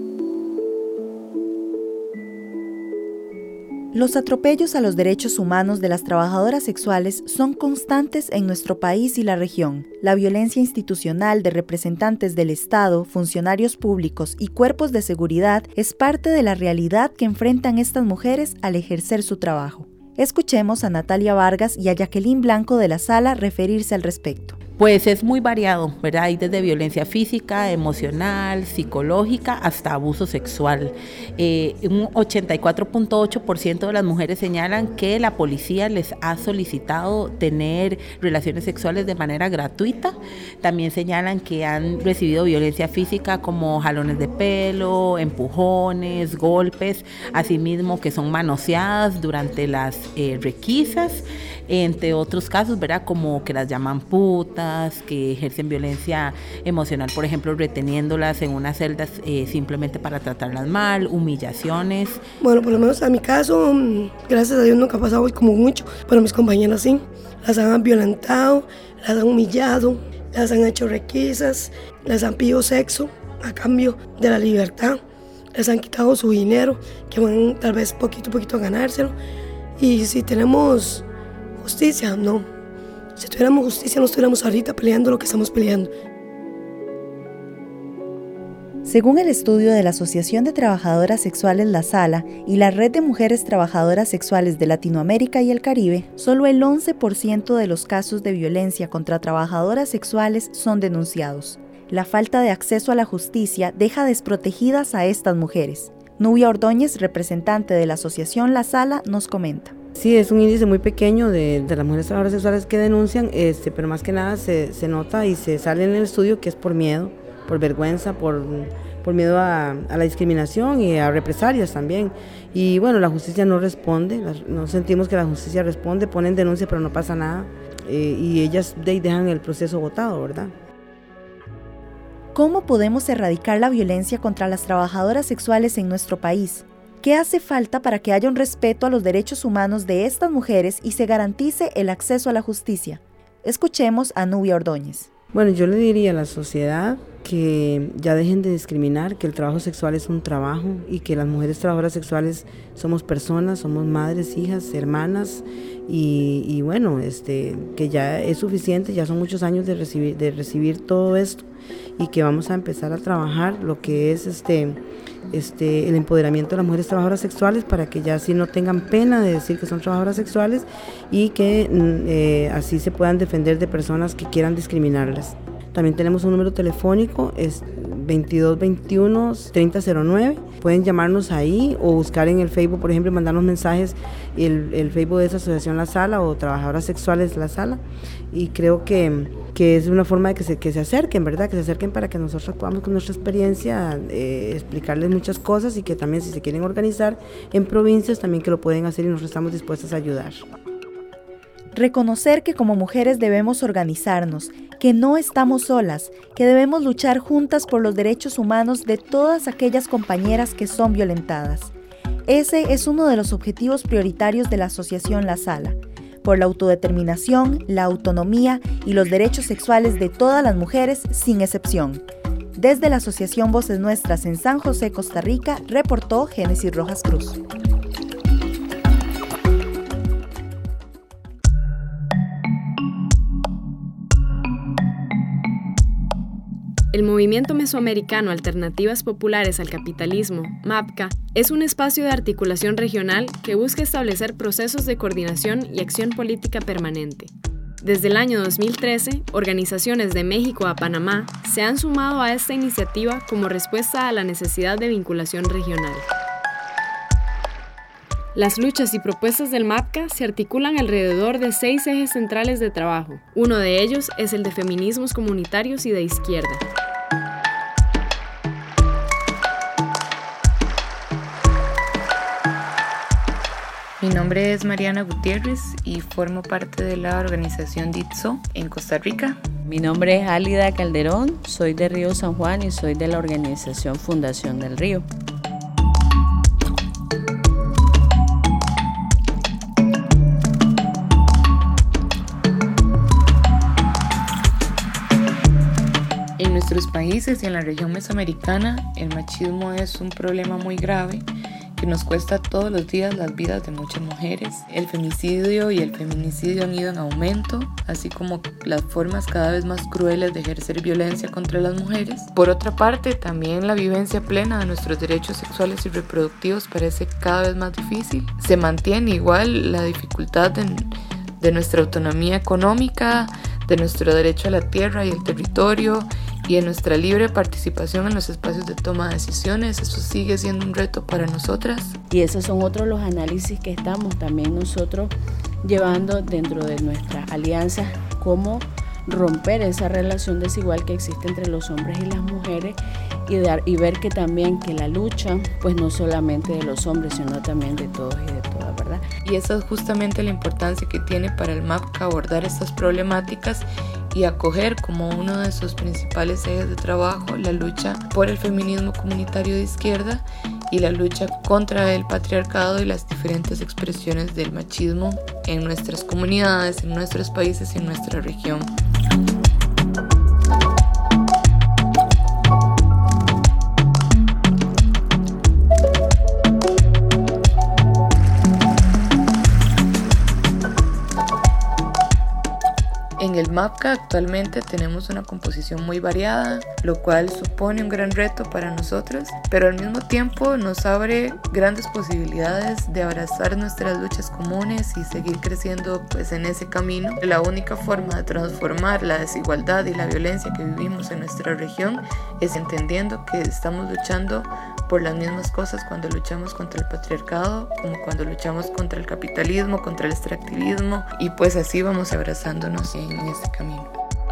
Los atropellos a los derechos humanos de las trabajadoras sexuales son constantes en nuestro país y la región. La violencia institucional de representantes del Estado, funcionarios públicos y cuerpos de seguridad es parte de la realidad que enfrentan estas mujeres al ejercer su trabajo. Escuchemos a Natalia Vargas y a Jacqueline Blanco de La Sala referirse al respecto. Pues es muy variado, ¿verdad? Hay desde violencia física, emocional, psicológica, hasta abuso sexual. Eh, un ochenta y cuatro punto ocho por ciento de las mujeres señalan que la policía les ha solicitado tener relaciones sexuales de manera gratuita. También señalan que han recibido violencia física como jalones de pelo, empujones, golpes, asimismo que son manoseadas durante las eh, requisas, entre otros casos, ¿verdad? Como que las llaman putas, que ejercen violencia emocional, por ejemplo, reteniéndolas en unas celdas eh, simplemente para tratarlas mal, humillaciones. Bueno, por lo menos a mi caso, gracias a Dios nunca ha pasado como mucho, pero mis compañeras sí, las han violentado, las han humillado, las han hecho requisas, les han pedido sexo a cambio de la libertad, les han quitado su dinero, que van tal vez poquito a poquito a ganárselo, y si tenemos justicia, no. Si tuviéramos justicia, no estuviéramos ahorita peleando lo que estamos peleando. Según el estudio de la Asociación de Trabajadoras Sexuales La Sala y la Red de Mujeres Trabajadoras Sexuales de Latinoamérica y el Caribe, solo el once por ciento de los casos de violencia contra trabajadoras sexuales son denunciados. la falta de acceso a la justicia deja desprotegidas a estas mujeres. Nubia Ordóñez, representante de la asociación La Sala, nos comenta. Sí, es un índice muy pequeño de, de las mujeres trabajadoras sexuales que denuncian, este, pero más que nada se, se nota y se sale en el estudio que es por miedo, por vergüenza, por, por miedo a, a la discriminación y a represalias también. Y bueno, la justicia no responde, la, no sentimos que la justicia responde, ponen denuncia pero no pasa nada, eh, y ellas de, dejan el proceso botado, ¿verdad? ¿Cómo podemos erradicar la violencia contra las trabajadoras sexuales en nuestro país? ¿Qué hace falta para que haya un respeto a los derechos humanos de estas mujeres y se garantice el acceso a la justicia? Escuchemos a Nubia Ordóñez. Bueno, yo le diría a la sociedad que ya dejen de discriminar, que el trabajo sexual es un trabajo y que las mujeres trabajadoras sexuales somos personas, somos madres, hijas, hermanas y, y bueno, este, que ya es suficiente, ya son muchos años de recibir, de recibir todo esto y que vamos a empezar a trabajar lo que es este, este, el empoderamiento de las mujeres trabajadoras sexuales para que ya así no tengan pena de decir que son trabajadoras sexuales y que eh, así se puedan defender de personas que quieran discriminarlas. También tenemos un número telefónico, es veintidós veintiuno treinta cero nueve. Pueden llamarnos ahí o buscar en el Facebook, por ejemplo, mandarnos mensajes, el, el Facebook de esa asociación La Sala o Trabajadoras Sexuales La Sala. Y creo que, que es una forma de que se, que se acerquen, ¿verdad? Que se acerquen para que nosotros podamos con nuestra experiencia eh, explicarles muchas cosas y que también si se quieren organizar en provincias también que lo pueden hacer y nosotros estamos dispuestos a ayudar. Reconocer que como mujeres debemos organizarnos, que no estamos solas, que debemos luchar juntas por los derechos humanos de todas aquellas compañeras que son violentadas. Ese es uno de los objetivos prioritarios de la Asociación La Sala, por la autodeterminación, la autonomía y los derechos sexuales de todas las mujeres sin excepción. Desde la Asociación Voces Nuestras en San José, Costa Rica, reportó Génesis Rojas Cruz. El Movimiento Mesoamericano Alternativas Populares al Capitalismo, MAPCA, es un espacio de articulación regional que busca establecer procesos de coordinación y acción política permanente. Desde el año dos mil trece, organizaciones de México a Panamá se han sumado a esta iniciativa como respuesta a la necesidad de vinculación regional. Las luchas y propuestas del MAPCA se articulan alrededor de seis ejes centrales de trabajo. Uno de ellos es el de feminismos comunitarios y de izquierda. Mi nombre es Mariana Gutiérrez y formo parte de la organización DITSO en Costa Rica. Mi nombre es Álida Calderón, soy de Río San Juan y soy de la organización Fundación del Río. En nuestros países y en la región mesoamericana, el machismo es un problema muy grave que nos cuesta todos los días las vidas de muchas mujeres. El femicidio y el feminicidio han ido en aumento, así como las formas cada vez más crueles de ejercer violencia contra las mujeres. Por otra parte, también la vivencia plena de nuestros derechos sexuales y reproductivos parece cada vez más difícil. Se mantiene igual la dificultad de, de nuestra autonomía económica, de nuestro derecho a la tierra y el territorio, y en nuestra libre participación en los espacios de toma de decisiones. Eso sigue siendo un reto para nosotras. Y esos son otros los análisis que estamos también nosotros llevando dentro de nuestras alianzas, cómo romper esa relación desigual que existe entre los hombres y las mujeres y, dar, y ver que también que la lucha, pues no solamente de los hombres, sino también de todos y de todas, ¿verdad? Y esa es justamente la importancia que tiene para el MAPCA abordar estas problemáticas y acoger como uno de sus principales ejes de trabajo la lucha por el feminismo comunitario de izquierda y la lucha contra el patriarcado y las diferentes expresiones del machismo en nuestras comunidades, en nuestros países y en nuestra región. En el MAPCA actualmente tenemos una composición muy variada, lo cual supone un gran reto para nosotros, pero al mismo tiempo nos abre grandes posibilidades de abrazar nuestras luchas comunes y seguir creciendo pues, en ese camino. La única forma de transformar la desigualdad y la violencia que vivimos en nuestra región es entendiendo que estamos luchando por las mismas cosas cuando luchamos contra el patriarcado, como cuando luchamos contra el capitalismo, contra el extractivismo, y pues así vamos abrazándonos en este camino.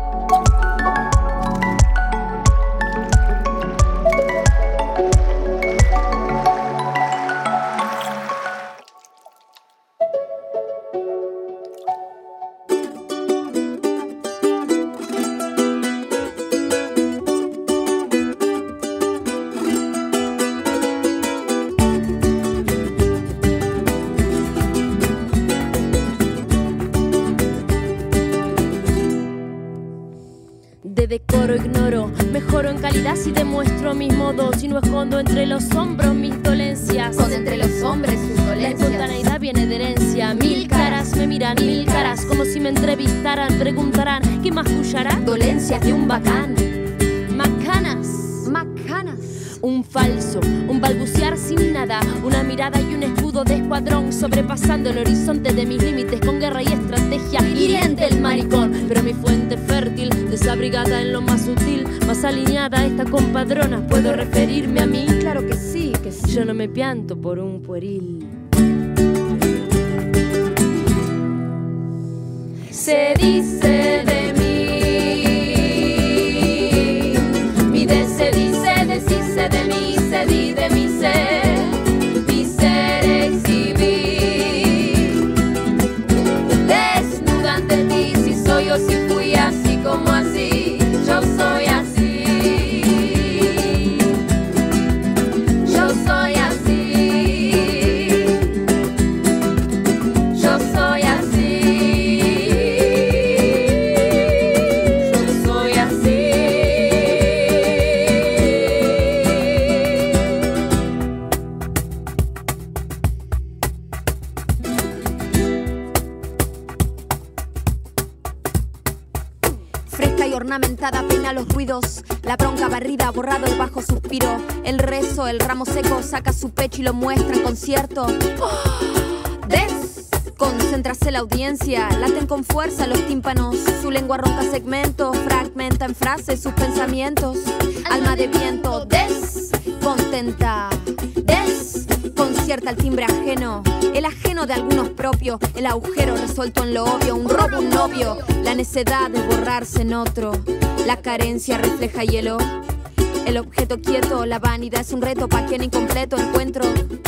Decoro ignoro, mejoro en calidad si demuestro mis modos, si no escondo entre los hombros mis dolencias. Esconde entre los hombres sus dolencias. La espontaneidad viene de herencia. Mil caras me miran, mil caras, como si me entrevistaran. Preguntarán, ¿qué más escuchará? Dolencias de un bacán. Macanas, macanas. Un falso, un balbucear sin nada, una mirada y un escudo de escuadrón, sobrepasando el horizonte de mis límites con guerra y estrategia, hiriente el maricón, pero mi fuente fértil, desabrigada en lo más sutil, más alineada a esta compadrona, ¿puedo referirme a mí? Claro que sí, que sí. Yo no me pianto por un pueril. Se dice de mí, mi de se dice, deshice de mí, se di de mi ser, mi ser exhibí, desnuda ante ti, si soy o si fui, así como así, yo soy así, yo soy así, yo soy así. Ornamentada peina los ruidos, la bronca barrida, borrado el bajo suspiro, el rezo, el ramo seco saca su pecho y lo muestra en concierto. ¡Oh! Desconcéntrase la audiencia, laten con fuerza los tímpanos, su lengua ronca segmentos, fragmenta en frases sus pensamientos. Alma de viento, descontenta, desconcierta el timbre ajeno, el ajeno de algunos propios, el agujero resuelto en lo obvio, un robo, un novio, la necedad de borrarse en otro, la carencia refleja hielo, el objeto quieto, la vanidad es un reto pa' quien incompleto encuentro.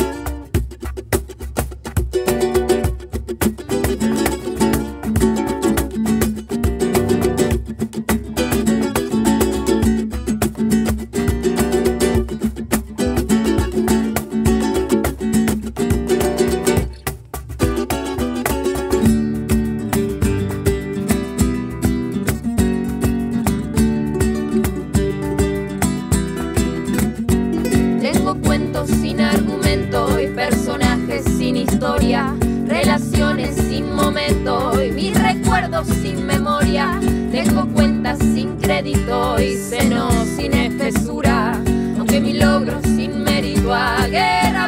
Relaciones sin momento y mis recuerdos sin memoria. Tengo cuentas sin crédito y senos sin espesura. Aunque mi logro sin mérito a guerra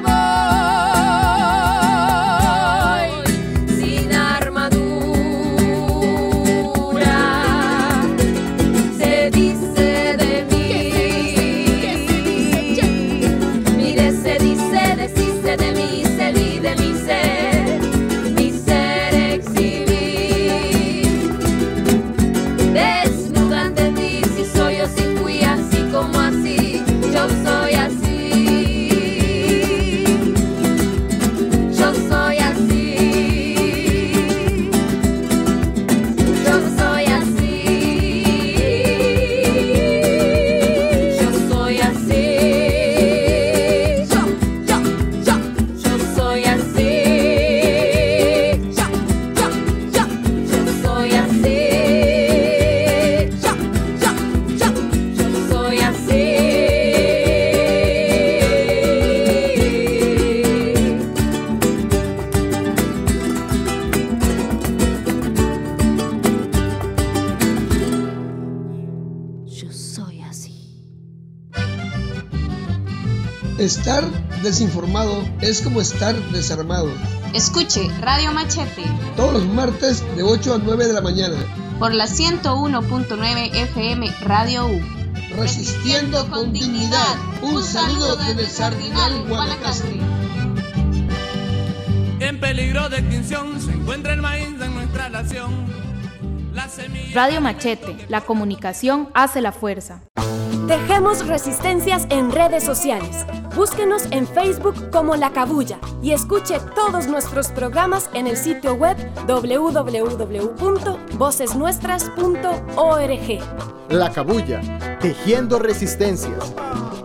voy, sin armadura. Se dice de mí, mi de se dice, deshice de mí, se di de mi ser, mi ser exhibí, desnuda ante ti, si soy o si fui, así como así, yo soy así. Estar desinformado es como estar desarmado. Escuche Radio Machete todos los martes de ocho a nueve de la mañana por la ciento uno punto nueve F M Radio U. Resistiendo con dignidad. Un saludo desde el Sardinal, Guanacaste. En peligro de extinción se encuentra el maíz en nuestra nación. Radio Machete, la comunicación hace la fuerza. Tejemos resistencias en redes sociales. Búsquenos en Facebook como La Cabulla y escuche todos nuestros programas en el sitio web doble u doble u doble u punto voces nuestras punto org. La Cabulla, tejiendo resistencias.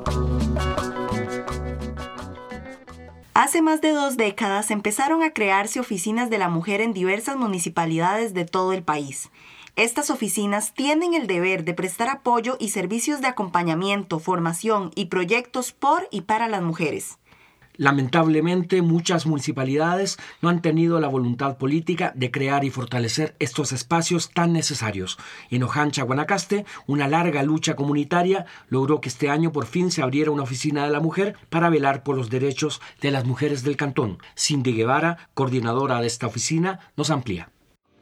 Hace más de dos décadas empezaron a crearse oficinas de la mujer en diversas municipalidades de todo el país. Estas oficinas tienen el deber de prestar apoyo y servicios de acompañamiento, formación y proyectos por y para las mujeres. Lamentablemente, muchas municipalidades no han tenido la voluntad política de crear y fortalecer estos espacios tan necesarios. En Ojancha, Guanacaste, una larga lucha comunitaria logró que este año por fin se abriera una oficina de la mujer para velar por los derechos de las mujeres del cantón. Cindy Guevara, coordinadora de esta oficina, nos amplía.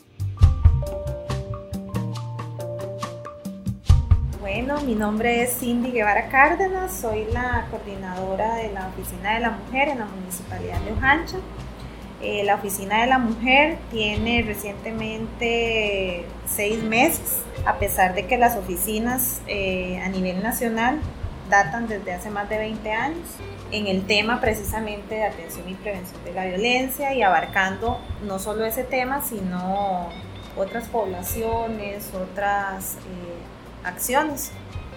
Bueno, mi nombre es Cindy Guevara Cárdenas, soy la coordinadora de la Oficina de la Mujer en la Municipalidad de Ojancha. Eh, la Oficina de la Mujer tiene recientemente seis meses, a pesar de que las oficinas eh, a nivel nacional datan desde hace más de veinte años, en el tema precisamente de atención y prevención de la violencia y abarcando no solo ese tema, sino otras poblaciones, otras eh, acciones.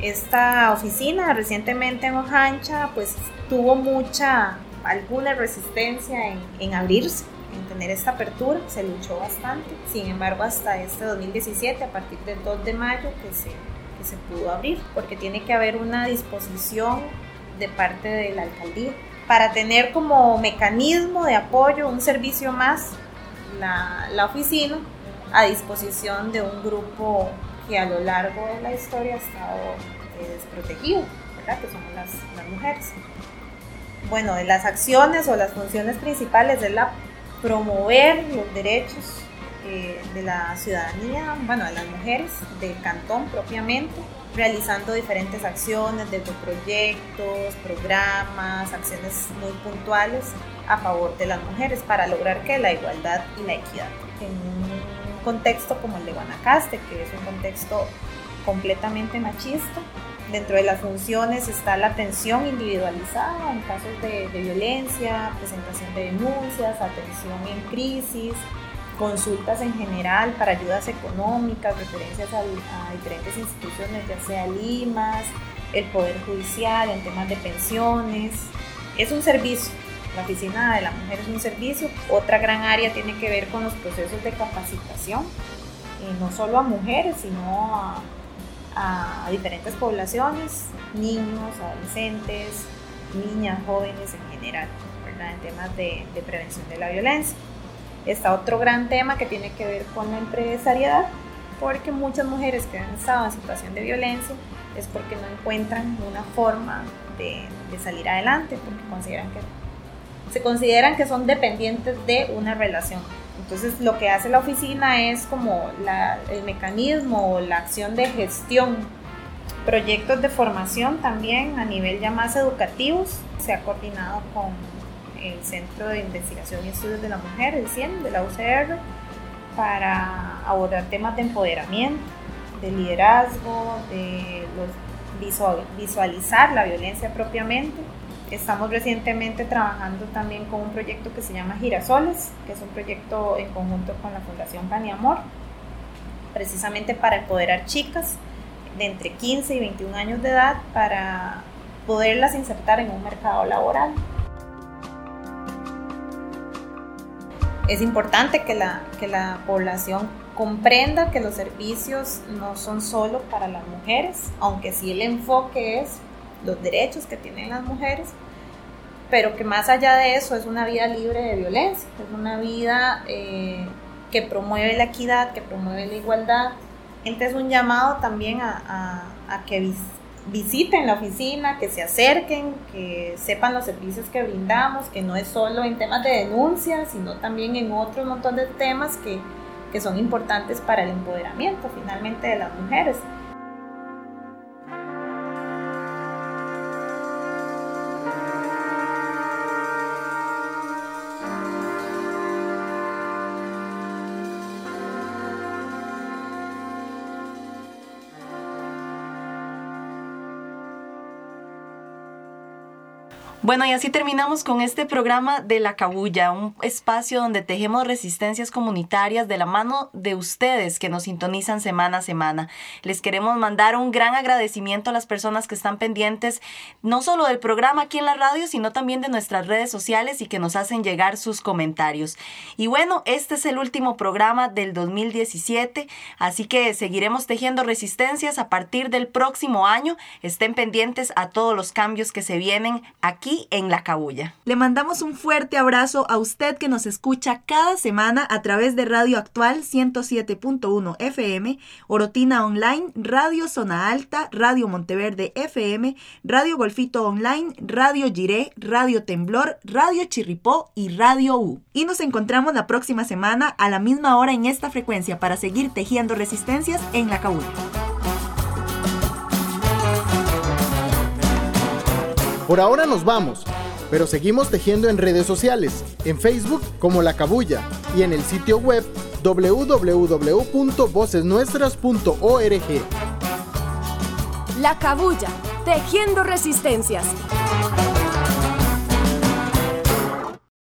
Esta oficina recientemente en Ojancha pues tuvo mucha, alguna resistencia en, en abrirse, en tener esta apertura, se luchó bastante. Sin embargo, hasta este dos mil diecisiete, a partir del dos de mayo, que se, que se pudo abrir, porque tiene que haber una disposición de parte de la alcaldía para tener como mecanismo de apoyo un servicio más, la, la oficina a disposición de un grupo que a lo largo de la historia ha estado eh, desprotegido, ¿verdad? Que son las, las mujeres. Bueno, de las acciones o las funciones principales es la promover los derechos eh, de la ciudadanía, bueno, de las mujeres del cantón propiamente, realizando diferentes acciones, desde proyectos, programas, acciones muy puntuales a favor de las mujeres para lograr que la igualdad y la equidad. En un contexto como el de Guanacaste, que es un contexto completamente machista, dentro de las funciones está la atención individualizada en casos de, de violencia, presentación de denuncias, atención en crisis, consultas en general para ayudas económicas, referencias a, a diferentes instituciones, ya sea Limas, el Poder Judicial, en temas de pensiones. Es un servicio, la Oficina de la Mujer es un servicio. Otra gran área tiene que ver con los procesos de capacitación, y no solo a mujeres, sino a, a diferentes poblaciones, niños, adolescentes, niñas, jóvenes en general, ¿verdad? En temas de, de prevención de la violencia. Está otro gran tema que tiene que ver con la empresariedad, porque muchas mujeres que han estado en situación de violencia es porque no encuentran una forma de, de salir adelante, porque consideran que, se consideran que son dependientes de una relación. Entonces lo que hace la oficina es como la, el mecanismo o la acción de gestión, proyectos de formación también a nivel ya más educativos. Se ha coordinado con el Centro de Investigación y Estudios de la Mujer, el C I E M, de la U C R, para abordar temas de empoderamiento, de liderazgo, de los, visualizar la violencia propiamente. Estamos recientemente trabajando también con un proyecto que se llama Girasoles, que es un proyecto en conjunto con la Fundación Pan y Amor, precisamente para empoderar chicas de entre quince y veintiún años de edad para poderlas insertar en un mercado laboral. Es importante que la, que la población comprenda que los servicios no son solo para las mujeres, aunque sí el enfoque es los derechos que tienen las mujeres, pero que más allá de eso es una vida libre de violencia, es una vida eh, que promueve la equidad, que promueve la igualdad. Entonces es un llamado también a, a, a que visiten la oficina, que se acerquen, que sepan los servicios que brindamos, que no es solo en temas de denuncia, sino también en otro montón de temas que, que son importantes para el empoderamiento finalmente de las mujeres. Bueno, y así terminamos con este programa de La Cabulla, un espacio donde tejemos resistencias comunitarias de la mano de ustedes que nos sintonizan semana a semana. Les queremos mandar un gran agradecimiento a las personas que están pendientes, no solo del programa aquí en la radio, sino también de nuestras redes sociales y que nos hacen llegar sus comentarios. Y bueno, este es el último programa del dos mil diecisiete, así que seguiremos tejiendo resistencias a partir del próximo año. Estén pendientes a todos los cambios que se vienen aquí en La Cabulla. Le mandamos un fuerte abrazo a usted que nos escucha cada semana a través de Radio Actual ciento siete punto uno F M, Orotina Online, Radio Zona Alta, Radio Monteverde F M, Radio Golfito Online, Radio Giré, Radio Temblor, Radio Chirripó y Radio U. Y nos encontramos la próxima semana a la misma hora en esta frecuencia para seguir tejiendo resistencias en La Cabulla. Por ahora nos vamos, pero seguimos tejiendo en redes sociales, en Facebook como La Cabulla y en el sitio web doble u doble u doble u punto voces nuestras punto org. La Cabulla, tejiendo resistencias.